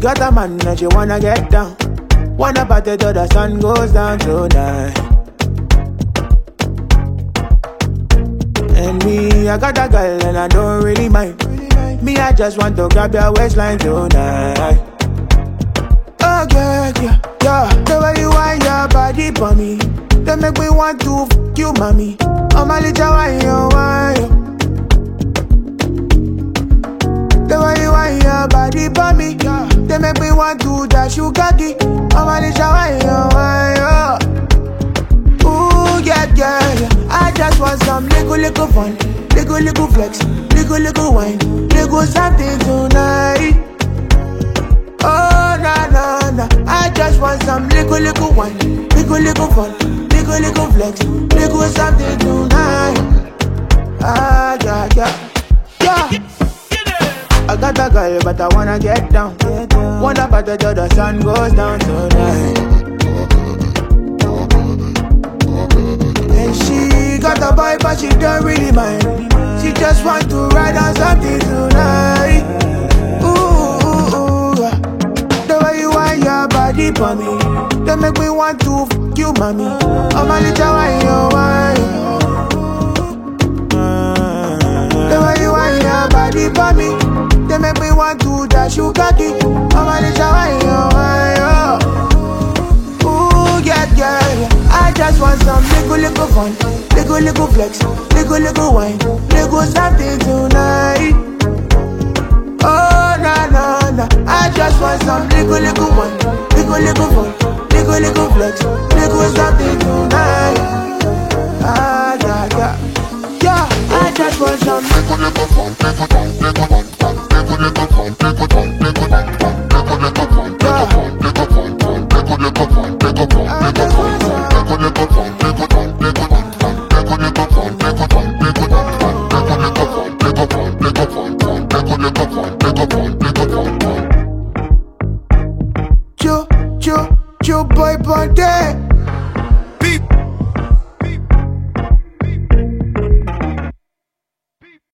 got a man and she wanna get down. Wanna party till the sun goes down tonight. And me, I got a girl and I don't really mind. Me, I just want to grab your waistline tonight. Oh yeah, yeah, yeah. The way you want your body for me, they make me want to f*** you, mommy. Oh my little wine, you wine. The way you want your body for me, they make me want to dash you cocky. Oh my little wine, you wine. Ooh yeah, yeah, yeah. I just want some little fun, little flex, little wine, little something tonight. Oh na na na, I just want some little wine, little fun, little flex, little something tonight. Ah yeah yeah yeah. I got a girl but I wanna get down. Wanna party till the sun goes down tonight. And she got a boy but she don't really mind. She just want to ride on something tonight. Ooh, the way you want your body for me, they make me want to f*** you, mommy. Oh my little wine, you wine. The way you want your body for me, they make me want to dash you cocky. Oh my little wine, you wine. Ooh yeah, yeah, yeah. I just want some little fun, little flex, little wine, little something tonight. Oh na na na, I just want some little wine, little fun, little flex, little something tonight. Ah yeah yeah yeah, I just want some little fun, little fun, little fun, little fun, little fun, little fun.